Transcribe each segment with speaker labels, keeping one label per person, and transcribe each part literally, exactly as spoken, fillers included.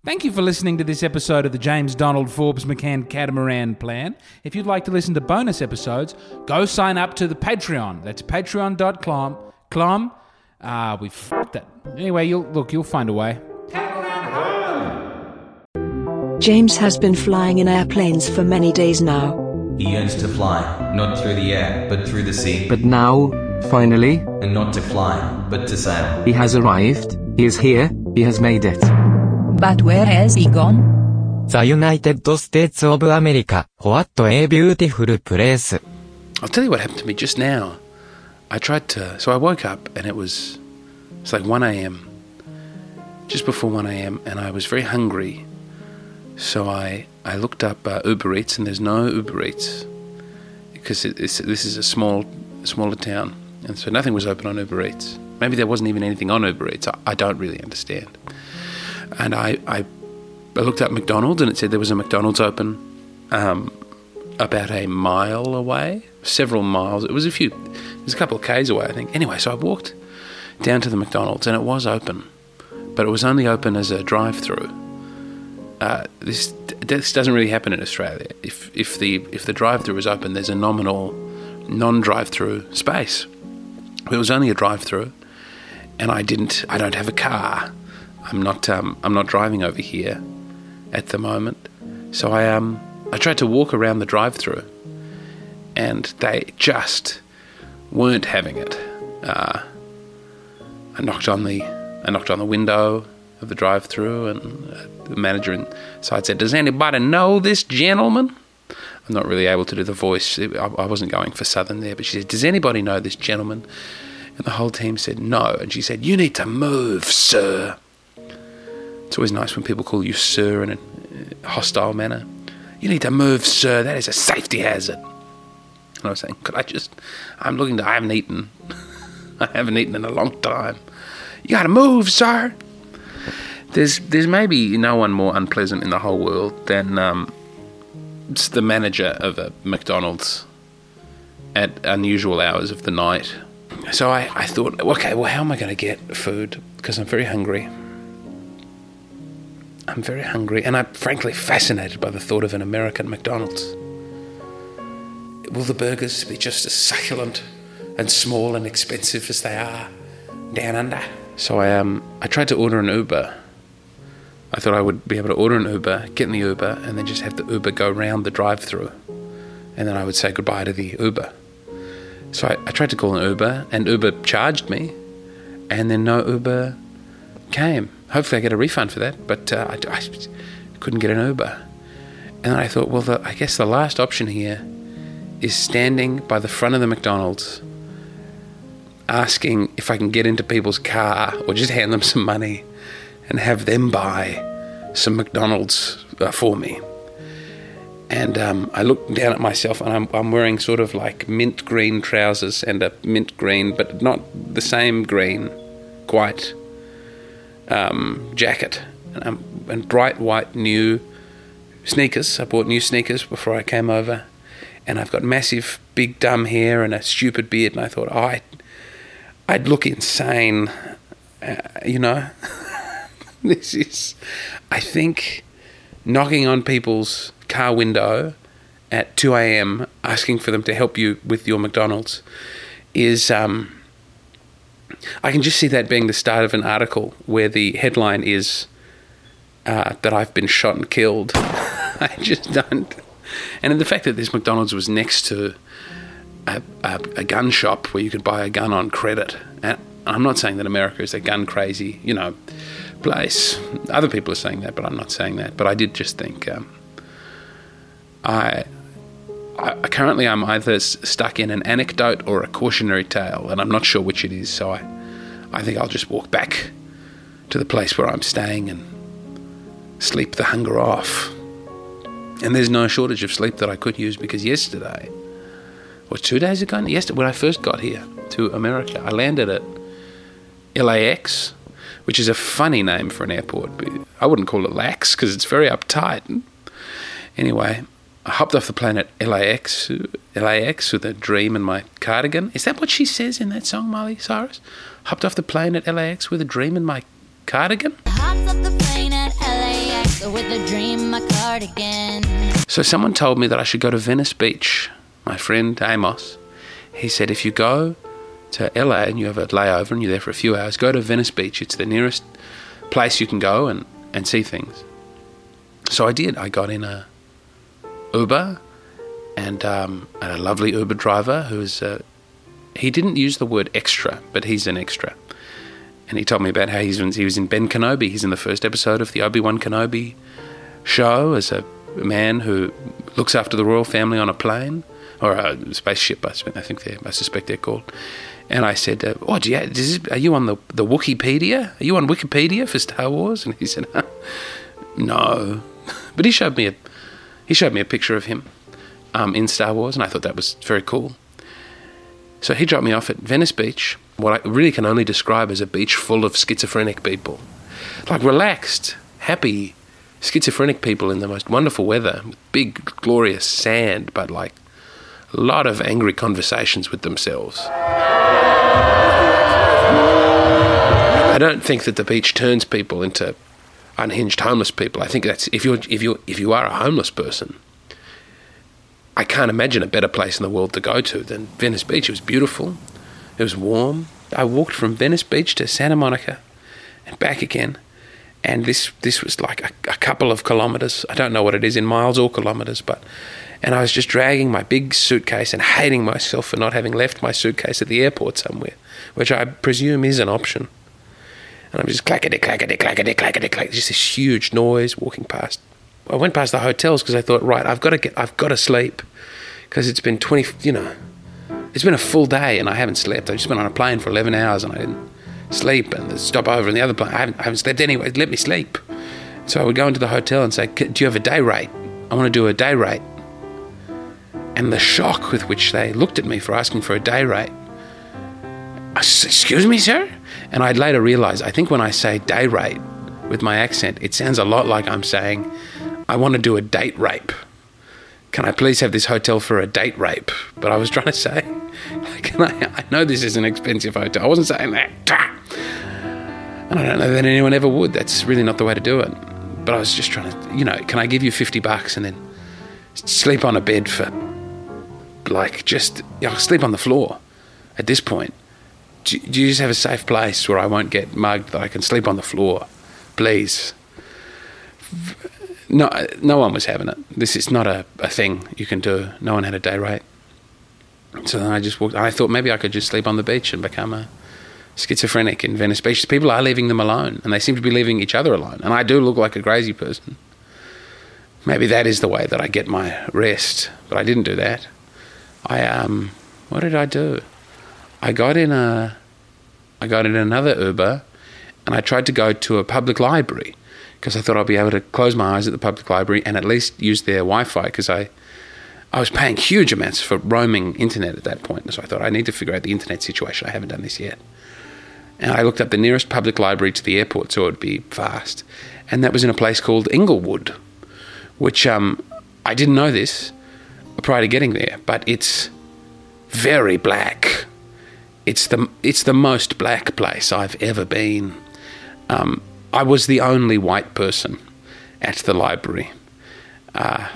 Speaker 1: Thank you for listening to this episode of the James Donald Forbes McCann Catamaran Plan. If you'd like to listen to bonus episodes, go sign up to the Patreon. That's patreon dot com. Clom. Ah, we fucked it. Anyway, you'll look, you'll find a way.
Speaker 2: James has been flying in airplanes for many days now.
Speaker 3: He yearns to fly, not through the air, but through the sea.
Speaker 4: But now, finally,
Speaker 3: And not to fly, but to sail.
Speaker 4: he has arrived, he is here, he has made it.
Speaker 5: But where has he gone?
Speaker 6: The United States of America. What a beautiful place.
Speaker 7: I'll tell you what happened to me just now. I tried to... So I woke up and it was... It's like one a.m. Just before one a.m. and I was very hungry. So I, I looked up uh, Uber Eats and there's no Uber Eats. Because it, it's, this is a small, smaller town. And so nothing was open on Uber Eats. Maybe there wasn't even anything on Uber Eats. I, I don't really understand. And I, I, I looked up McDonald's and it said there was a McDonald's open um, about a mile away, several miles. It was a few, it was a couple of k's away, I think. Anyway, so I walked down to the McDonald's and it was open, but it was only open as a drive-through. Uh, this this doesn't really happen in Australia. If if the if the drive-through is open, there's a nominal non-drive-through space. It was only a drive-through, and I didn't. I don't have a car. I'm not. Um, I'm not driving over here at the moment. So I um. I tried to walk around the drive-through, and they just weren't having it. Uh, I knocked on the. I knocked on the window of the drive-through, and uh, the manager inside said, "Does anybody know this gentleman?" I'm not really able to do the voice. I, I wasn't going for Southern there, but she said, "Does anybody know this gentleman?" And the whole team said no. And she said, "You need to move, sir." It's always nice when people call you sir in a hostile manner. "You need to move, sir. That is a safety hazard." And I was saying, could I just... I'm looking to... I haven't eaten. I haven't eaten in a long time. "You got to move, sir." There's there's maybe no one more unpleasant in the whole world than um, it's the manager of a McDonald's at unusual hours of the night. So I, I thought, okay, well, how am I going to get food? Because I'm very hungry. I'm very hungry, and I'm frankly fascinated by the thought of an American McDonald's. Will the burgers be just as succulent and small and expensive as they are down under? So I um I tried to order an Uber. I thought I would be able to order an Uber, get in the Uber, and then just have the Uber go round the drive-through, and then I would say goodbye to the Uber. So I, I tried to call an Uber, and Uber charged me, and then no Uber came. Hopefully I get a refund for that, but uh, I, I couldn't get an Uber. And then I thought, well, the, I guess the last option here is standing by the front of the McDonald's asking if I can get into people's car or just hand them some money and have them buy some McDonald's uh, for me. And um, I looked down at myself, and I'm, I'm wearing sort of like mint green trousers and a mint green, but not the same green, quite, um, jacket, and, um, and bright white new sneakers. I bought new sneakers before I came over, and I've got massive big dumb hair and a stupid beard, and I thought, oh, I, I'd look insane, uh, you know. This is, I think, knocking on people's car window at two a.m. asking for them to help you with your McDonald's is, um, I can just see that being the start of an article where the headline is uh, that I've been shot and killed. I just don't. And the fact that this McDonald's was next to a, a, a gun shop where you could buy a gun on credit. And I'm not saying that America is a gun crazy, you know, place. Other people are saying that, but I'm not saying that. But I did just think, um, I, I currently I'm either s- stuck in an anecdote or a cautionary tale, and I'm not sure which it is. So I, I think I'll just walk back to the place where I'm staying and sleep the hunger off. And there's no shortage of sleep that I could use, because yesterday, or two days ago, yesterday when I first got here to America, I landed at L A X, which is a funny name for an airport. I wouldn't call it lax because it's very uptight. Anyway, I hopped off the plane at L A X, L A X with a dream in my cardigan. Is that what she says in that song, Miley Cyrus? Hopped off the plane at L A X with a dream in my cardigan?
Speaker 8: Hopped off the plane at L A X with a dream, my cardigan.
Speaker 7: So someone told me that I should go to Venice Beach. My friend Amos, he said if you go to L A and you have a layover and you're there for a few hours, go to Venice Beach. It's the nearest place you can go and, and see things. So I did. I got in a Uber and um, a lovely Uber driver who was, uh, he didn't use the word extra, but he's an extra. And he told me about how he's, he was in Ben Kenobi. He's in the first episode of the Obi-Wan Kenobi show as a man who looks after the royal family on a plane, or a spaceship, I think they, I suspect they're called. And I said, uh, "Oh, do you, is this, are you on the the Wikipedia? Are you on Wikipedia for Star Wars?" And he said, "No," but he showed me a he showed me a picture of him um, in Star Wars, and I thought that was very cool. So he dropped me off at Venice Beach, what I really can only describe as a beach full of schizophrenic people, like relaxed, happy, schizophrenic people in the most wonderful weather, with big, glorious sand, but like a lot of angry conversations with themselves. I don't think that the beach turns people into unhinged homeless people. I think that's if you're if you if you are a homeless person, I can't imagine a better place in the world to go to than Venice Beach. It was beautiful. It was warm. I walked from Venice Beach to Santa Monica and back again. And this this was like a, a couple of kilometres. I don't know what it is in miles or kilometres, but... And I was just dragging my big suitcase and hating myself for not having left my suitcase at the airport somewhere, which I presume is an option. And I'm just clackety, clackety, clackety, clackety, clackety, just this huge noise walking past. I went past the hotels because I thought, right, I've got to get, I've got to sleep because it's been twenty, you know, it's been a full day and I haven't slept. I've just been on a plane for eleven hours and I didn't sleep, and stop over in the other plane. I haven't, I haven't slept anyway. Let me sleep. So I would go into the hotel and say, do you have a day rate? I want to do a day rate. And the shock with which they looked at me for asking for a day rate. Excuse me, sir? And I'd later realise, I think when I say day rate with my accent, it sounds a lot like I'm saying, I want to do a date rape. Can I please have this hotel for a date rape? But I was trying to say, can I, I know this is an expensive hotel. I wasn't saying that. And I don't know that anyone ever would. That's really not the way to do it. But I was just trying to, you know, can I give you fifty bucks and then sleep on a bed for, like, just, you know, sleep on the floor at this point? Do, do you just have a safe place where I won't get mugged, that I can sleep on the floor? Please. No, no one was having it. This is not a, a thing you can do. No one had a day rate. So then I just walked, I thought maybe I could just sleep on the beach and become a schizophrenic in Venice Beach. People are leaving them alone, and they seem to be leaving each other alone. And I do look like a crazy person. Maybe that is the way that I get my rest. But I didn't do that. I, um, what did I do? I got in a, I got in another Uber, and I tried to go to a public library, because I thought I'd be able to close my eyes at the public library and at least use their Wi-Fi, because I, I was paying huge amounts for roaming internet at that point. So I thought I need to figure out the internet situation. I haven't done this yet. And I looked up the nearest public library to the airport so it would be fast. And that was in a place called Inglewood, which um, I didn't know this prior to getting there, but it's very black. It's the, it's the most black place I've ever been. Um, I was the only white person at the library uh,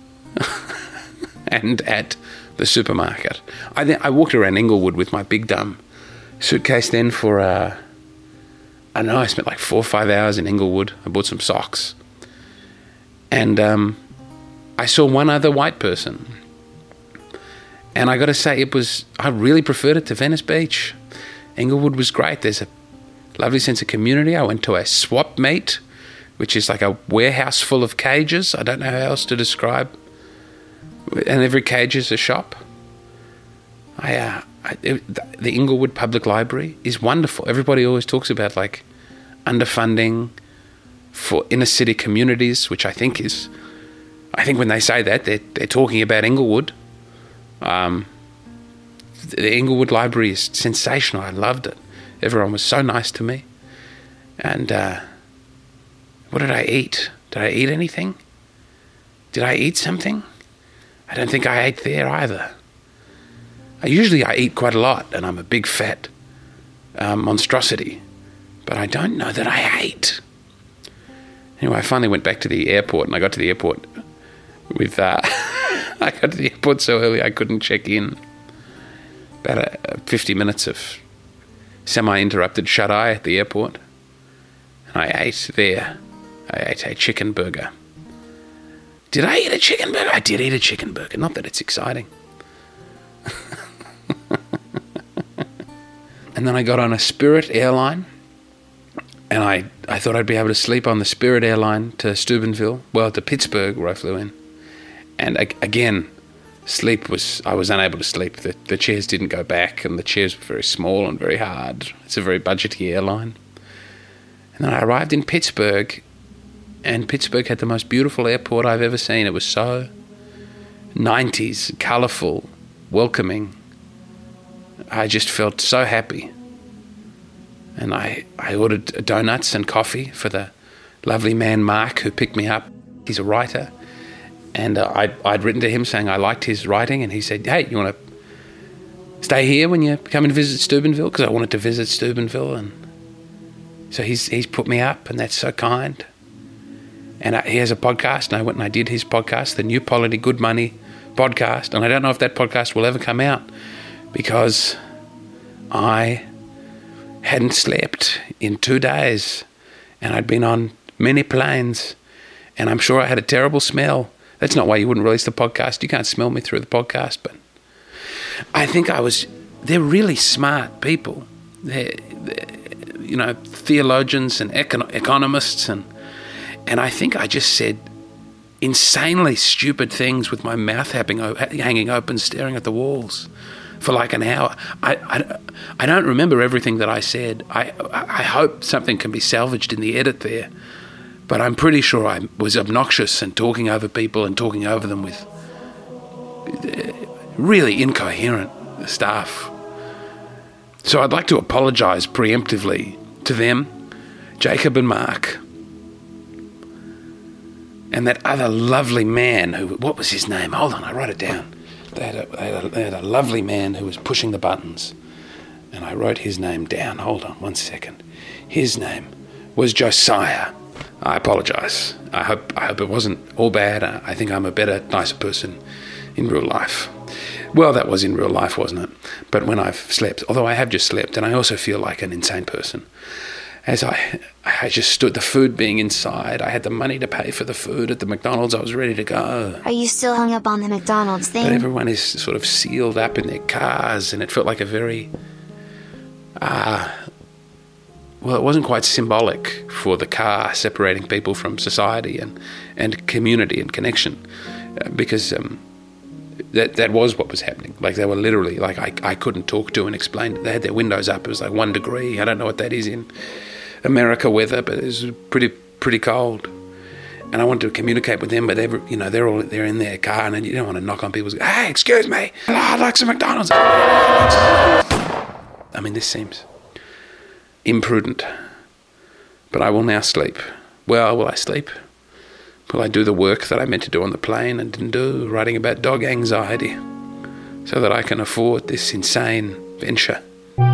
Speaker 7: and at the supermarket. I, th- I walked around Inglewood with my big dumb suitcase then for, uh, I don't know, I spent like four or five hours in Inglewood. I bought some socks. And um, I saw one other white person. And I got to say, it was, I really preferred it to Venice Beach. Inglewood was great. There's a lovely sense of community. I went to a swap meet, which is like a warehouse full of cages. I don't know how else to describe. And every cage is a shop. I, uh, I it, the Inglewood Public Library is wonderful. Everybody always talks about like underfunding for inner city communities, which I think is, I think when they say that, they're, they're talking about Inglewood. Um, the Inglewood Library is sensational. I loved it. Everyone was so nice to me. And uh, what did I eat? Did I eat anything? Did I eat something? I don't think I ate there either. I usually I eat quite a lot, and I'm a big fat um, monstrosity. But I don't know that I ate. Anyway, I finally went back to the airport, and I got to the airport with, uh, I got to the airport so early I couldn't check in. About uh, fifty minutes of semi-interrupted shut-eye at the airport. And I ate there. I ate a chicken burger. Did I eat a chicken burger? I did eat a chicken burger. Not that it's exciting. And then I got on a Spirit airline, and I, I thought I'd be able to sleep on the Spirit airline to Steubenville, well, to Pittsburgh, where I flew in. And again, sleep was, I was unable to sleep. The, the chairs didn't go back, and the chairs were very small and very hard. It's a very budgety airline. And then I arrived in Pittsburgh, and Pittsburgh had the most beautiful airport I've ever seen. It was so nineties, colourful, welcoming. I just felt so happy. And I, I ordered donuts and coffee for the lovely man Mark who picked me up. He's a writer. And uh, I'd, I'd written to him saying I liked his writing, and he said, hey, you want to stay here when you come and visit Steubenville? Because I wanted to visit Steubenville. And so he's he's put me up, and that's so kind. And I, he has a podcast, and I went and I did his podcast, the New Polity Good Money podcast. And I don't know if that podcast will ever come out, because I hadn't slept in two days, and I'd been on many planes, and I'm sure I had a terrible smell. That's not why you wouldn't release the podcast. You can't smell me through the podcast, but I think I was, they're really smart people. They're, they're you know, theologians and econ- economists, and and I think I just said insanely stupid things with my mouth hanging, hanging open, staring at the walls for like an hour. I, I, I don't remember everything that I said. I, I hope something can be salvaged in the edit there, but I'm pretty sure I was obnoxious and talking over people and talking over them with really incoherent stuff. So I'd like to apologise preemptively to them, Jacob and Mark, and that other lovely man who, what was his name? Hold on, I wrote it down. They had, a, they, had a, they had a lovely man who was pushing the buttons, and I wrote his name down. Hold on one second. His name was Josiah. I apologise. I hope I hope it wasn't all bad. I think I'm a better, nicer person in real life. Well, that was in real life, wasn't it? But when I've slept, although I have just slept, and I also feel like an insane person. As I, I just stood, the food being inside, I had the money to pay for the food at the McDonald's, I was ready to go.
Speaker 9: Are you still hung up on the McDonald's thing?
Speaker 7: But everyone is sort of sealed up in their cars, and it felt like a very, uh, well, it wasn't quite symbolic for the car separating people from society and, and community and connection, uh, because um, that that was what was happening. Like they were literally, like I, I couldn't talk to and explain. They had their windows up, it was like one degree, I don't know what that is in America weather, but it was pretty pretty cold, and I wanted to communicate with them, but they, you know, they're all they're in their car, and you don't want to knock on people's. Hey, excuse me, I'd like some McDonald's. I mean, this seems imprudent, but I will now sleep. Well, will I sleep? Will I do the work that I meant to do on the plane and didn't do, writing about dog anxiety, so that I can afford this insane venture?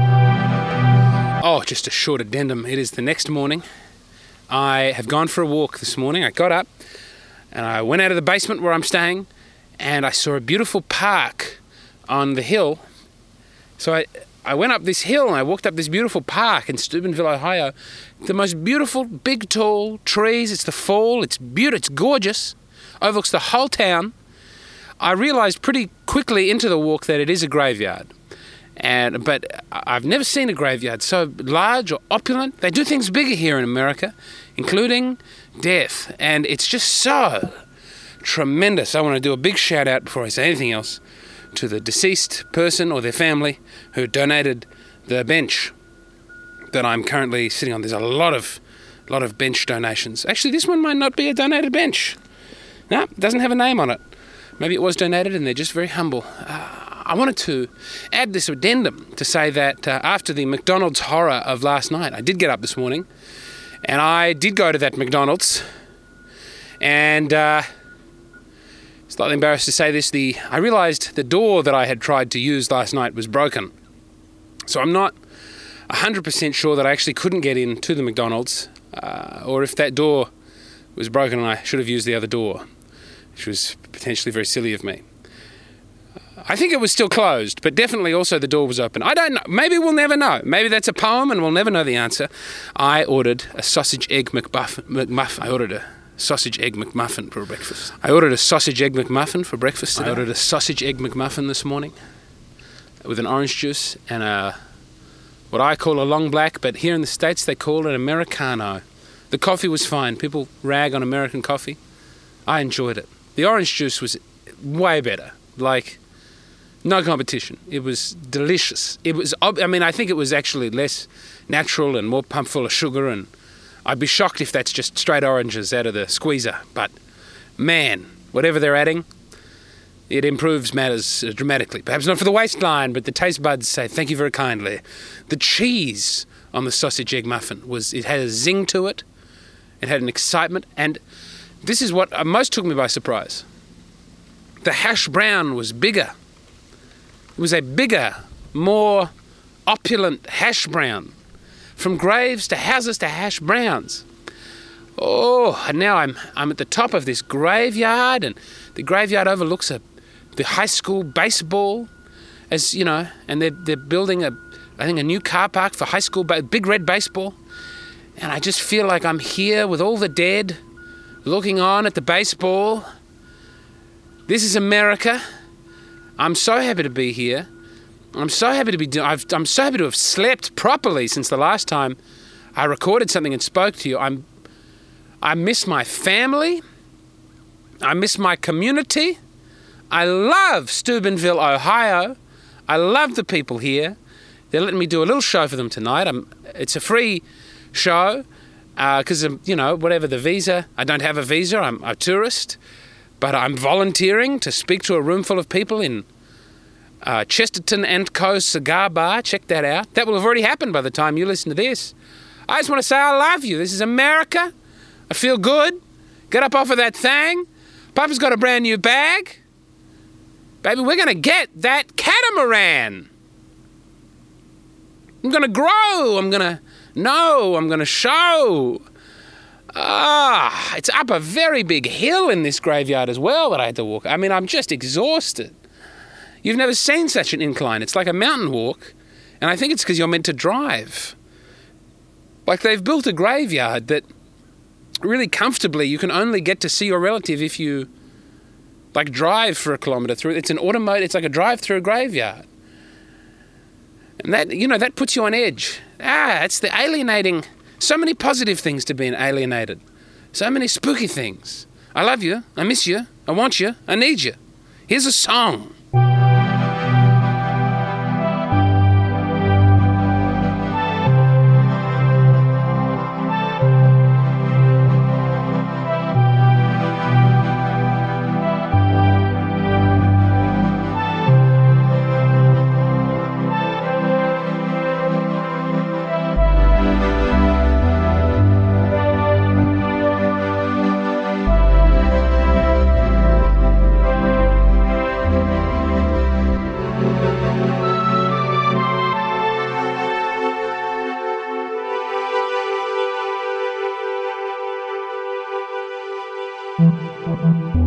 Speaker 7: Oh, just a short addendum. It is the next morning. I have gone for a walk this morning. I got up and I went out of the basement where I'm staying, and I saw a beautiful park on the hill. So I, I went up this hill and I walked up this beautiful park in Steubenville, Ohio. The most beautiful, big, tall trees. It's the fall. It's beautiful. It's gorgeous. Overlooks the whole town. I realised pretty quickly into the walk that it is a graveyard. And but I've never seen a graveyard so large or opulent. They do things bigger here in America, including death. And it's just so tremendous. I want to do a big shout out before I say anything else to the deceased person or their family who donated the bench that I'm currently sitting on. There's a lot of lot of bench donations. Actually, this one might not be a donated bench. No, it doesn't have a name on it. Maybe it was donated and they're just very humble. Uh, I wanted to add this addendum to say that uh, after the McDonald's horror of last night, I did get up this morning and I did go to that McDonald's, and uh, slightly embarrassed to say this, the I realised the door that I had tried to use last night was broken. So I'm not one hundred percent sure that I actually couldn't get into the McDonald's, uh, or if that door was broken and I should have used the other door, which was potentially very silly of me. I think it was still closed, but definitely also the door was open. I don't know. Maybe we'll never know. Maybe that's a poem and we'll never know the answer. I ordered a sausage egg McBuff, McMuff. I ordered a sausage egg McMuffin for breakfast. I ordered a sausage egg McMuffin for breakfast today. I ordered a sausage egg McMuffin this morning with an orange juice and a what I call a long black, but here in the States they call it Americano. The coffee was fine. People rag on American coffee. I enjoyed it. The orange juice was way better. Like, no competition. It was delicious. It was, I mean, I think it was actually less natural and more pumped full of sugar, and I'd be shocked if that's just straight oranges out of the squeezer. But, man, whatever they're adding, it improves matters dramatically. Perhaps not for the waistline, but the taste buds say thank you very kindly. The cheese on the sausage egg muffin was, it had a zing to it. It had an excitement, and this is what most took me by surprise. The hash brown was bigger. It was a bigger, more opulent hash brown. From graves to houses to hash browns. Oh, and now I'm I'm at the top of this graveyard, and the graveyard overlooks a, the high school baseball, as you know, and they're they're building a, I think a new car park for high school, ba- big red baseball, and I just feel like I'm here with all the dead, looking on at the baseball. This is America. I'm so happy to be here. I'm so happy to be. Do- I've, I'm so happy to have slept properly since the last time I recorded something and spoke to you. I'm. I miss my family. I miss my community. I love Steubenville, Ohio. I love the people here. They're letting me do a little show for them tonight. I'm, it's a free show because, uh, you know, whatever the visa. I don't have a visa. I'm a tourist. But I'm volunteering to speak to a room full of people in uh, Chesterton and Co. Cigar Bar. Check that out. That will have already happened by the time you listen to this. I just want to say I love you. This is America. I feel good. Get up off of that thing. Papa's got a brand new bag. Baby, we're going to get that catamaran. I'm going to grow. I'm going to know. I'm going to show. Ah, it's up a very big hill in this graveyard as well that I had to walk. I mean, I'm just exhausted. You've never seen such an incline. It's like a mountain walk, and I think it's because you're meant to drive. Like they've built a graveyard that really comfortably you can only get to see your relative if you like drive for a kilometre through. It's an automotive, it's like a drive through a graveyard. And that, you know, that puts you on edge. Ah, it's the alienating. So many positive things to being alienated. So many spooky things. I love you. I miss you. I want you. I need you. Here's a song.
Speaker 10: Thank you.